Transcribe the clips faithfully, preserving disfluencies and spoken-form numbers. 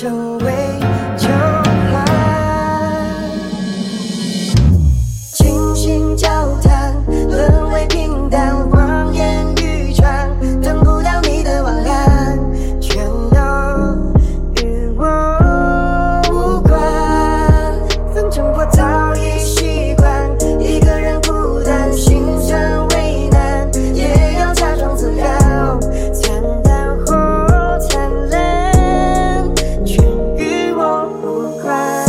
成为旧欢。倾心交谈沦为平淡，谎言语传，等不到你的晚安，全都与我无关。反正我早已习惯一个人孤单，心酸为难，也要假装自然，惨淡或灿烂，全与我无关。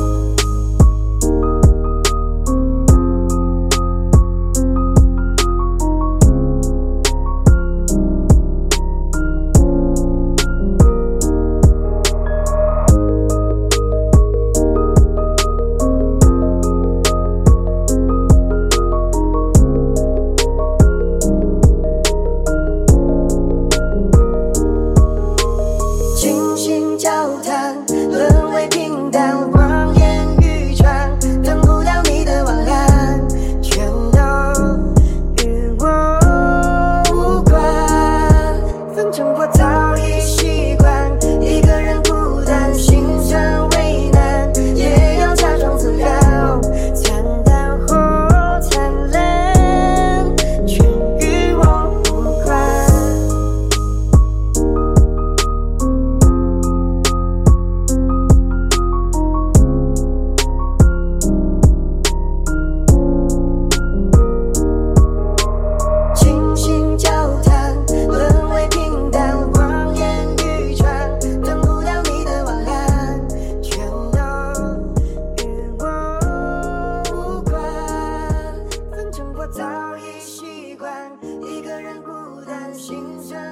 倾心交谈沦为平淡，谎言语传，等不到你的晚安，全都与我无关。反正我早已习惯一个人孤单，心酸为难，也要假装自然，惨淡或灿烂，全与我无关。倾心交谈沦为平淡，谎言语传，等不到你的晚安，全都与我无关。反正我早已习惯一个人孤单，心酸